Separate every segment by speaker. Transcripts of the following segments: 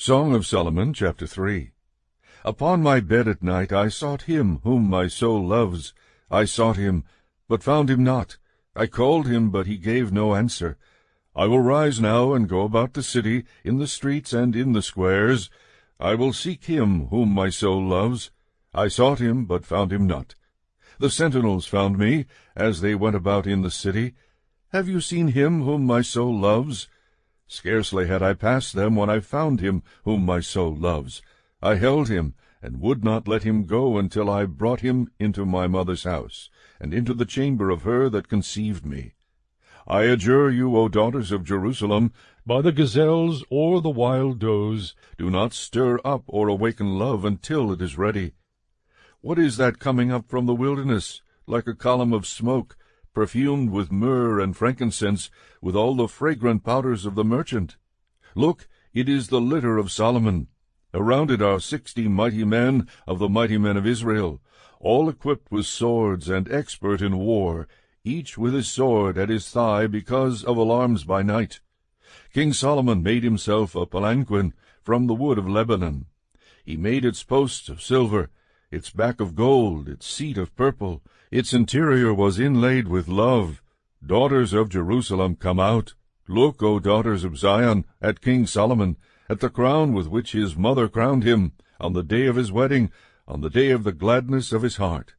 Speaker 1: Song of Solomon, chapter 3. Upon my bed at night I sought him whom my soul loves. I sought him, but found him not. I called him, but he gave no answer. I will rise now and go about the city, in the streets and in the squares. I will seek him whom my soul loves. I sought him, but found him not. The sentinels found me, as they went about in the city. Have you seen him whom my soul loves? Scarcely had I passed them when I found him whom my soul loves. I held him, and would not let him go until I brought him into my mother's house, and into the chamber of her that conceived me. I adjure you, O daughters of Jerusalem, by the gazelles or the wild does, do not stir up or awaken love until it is ready. What is that coming up from the wilderness, like a column of smoke, perfumed with myrrh and frankincense, with all the fragrant powders of the merchant? Look, it is the litter of Solomon. Around it are 60 mighty men of the mighty men of Israel, all equipped with swords and expert in war, each with his sword at his thigh because of alarms by night. King Solomon made himself a palanquin from the wood of Lebanon. He made its posts of silver, its back of gold, its seat of purple. Its interior was inlaid with love. Daughters of Jerusalem, come out. Look, O daughters of Zion, at King Solomon, at the crown with which his mother crowned him, on the day of his wedding, on the day of the gladness of his heart.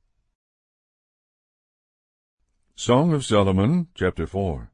Speaker 1: Song of Solomon, chapter 4.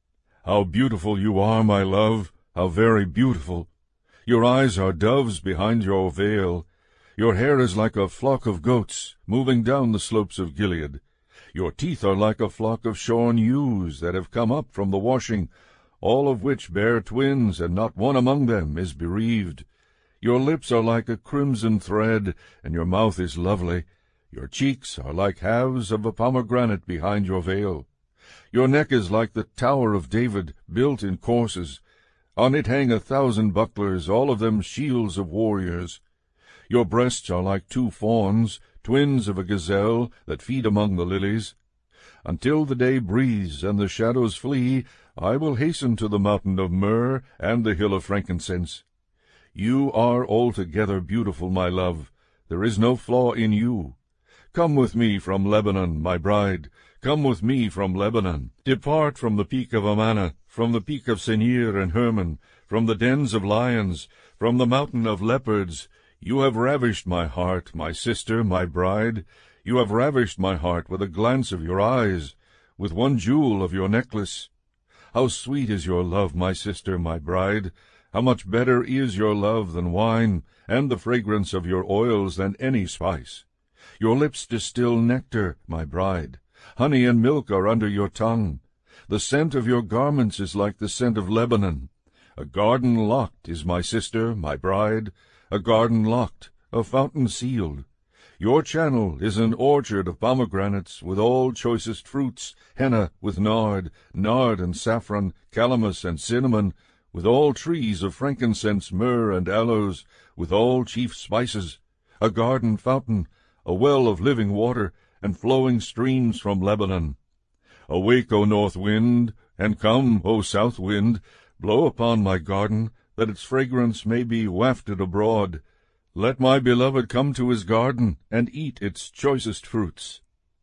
Speaker 1: How beautiful you are, my love, how very beautiful! Your eyes are doves behind your veil. Your hair is like a flock of goats, moving down the slopes of Gilead. Your teeth are like a flock of shorn ewes that have come up from the washing, all of which bear twins, and not one among them is bereaved. Your lips are like a crimson thread, and your mouth is lovely. Your cheeks are like halves of a pomegranate behind your veil. Your neck is like the Tower of David, built in courses. On it hang 1,000 bucklers, all of them shields of warriors. Your breasts are like 2 fawns, twins of a gazelle, that feed among the lilies. Until the day breathes and the shadows flee, I will hasten to the mountain of myrrh and the hill of frankincense. You are altogether beautiful, my love. There is no flaw in you. Come with me from Lebanon, my bride. Come with me from Lebanon. Depart from the peak of Amana, from the peak of Senir and Hermon, from the dens of lions, from the mountain of leopards. You have ravished my heart, my sister, my bride. You have ravished my heart with a glance of your eyes, with one jewel of your necklace. How sweet is your love, my sister, my bride! How much better is your love than wine, and the fragrance of your oils than any spice! Your lips distill nectar, my bride. Honey and milk are under your tongue. The scent of your garments is like the scent of Lebanon. A garden locked is my sister, my bride, a garden locked, a fountain sealed. Your channel is an orchard of pomegranates, with all choicest fruits, henna with nard and saffron, calamus and cinnamon, with all trees of frankincense, myrrh, and aloes, with all chief spices, a garden fountain, a well of living water, and flowing streams from Lebanon. Awake, O north wind, and come, O south wind, blow upon my garden, that its fragrance may be wafted abroad. Let my beloved come to his garden, and eat its choicest fruits.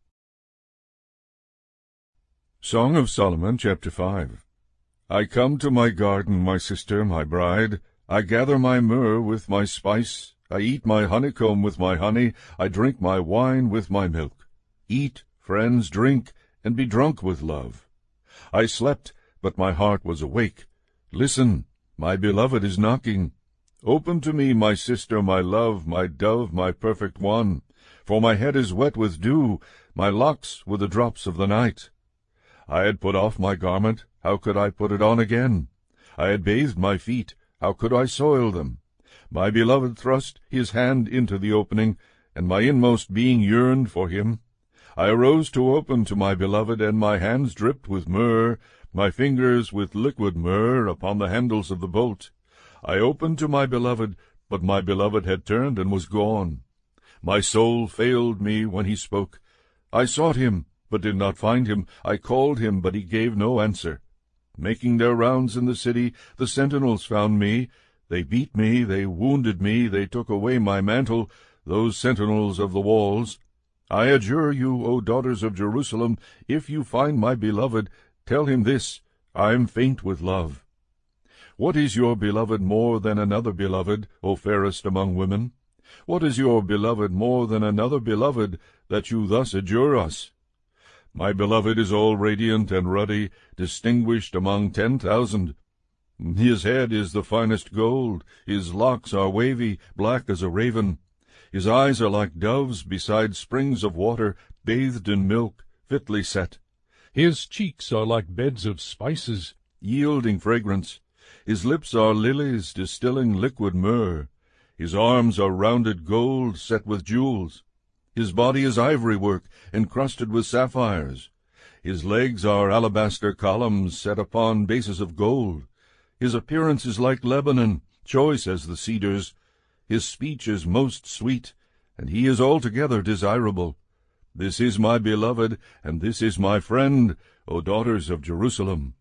Speaker 1: Song of Solomon, chapter 5. I come to my garden, my sister, my bride. I gather my myrrh with my spice. I eat my honeycomb with my honey. I drink my wine with my milk. Eat, friends, drink, and be drunk with love. I slept, but my heart was awake. Listen, my beloved is knocking. Open to me, my sister, my love, my dove, my perfect one. For my head is wet with dew, my locks with the drops of the night. I had put off my garment, how could I put it on again? I had bathed my feet, how could I soil them? My beloved thrust his hand into the opening, and my inmost being yearned for him. I arose to open to my beloved, and my hands dripped with myrrh, my fingers with liquid myrrh upon the handles of the bolt. I opened to my beloved, but my beloved had turned and was gone. My soul failed me when he spoke. I sought him, but did not find him. I called him, but he gave no answer. Making their rounds in the city, the sentinels found me. They beat me, they wounded me, they took away my mantle, those sentinels of the walls. I adjure you, O daughters of Jerusalem, if you find my beloved, tell him this, I am faint with love. What is your beloved more than another beloved, O fairest among women? What is your beloved more than another beloved, that you thus adjure us? My beloved is all radiant and ruddy, distinguished among 10,000. His head is the finest gold, his locks are wavy, black as a raven. His eyes are like doves beside springs of water, bathed in milk, fitly set. His cheeks are like beds of spices, yielding fragrance. His lips are lilies, distilling liquid myrrh. His arms are rounded gold, set with jewels. His body is ivory work, encrusted with sapphires. His legs are alabaster columns set upon bases of gold. His appearance is like Lebanon, choice as the cedars. His speech is most sweet, and he is altogether desirable. This is my beloved, and this is my friend, O daughters of Jerusalem.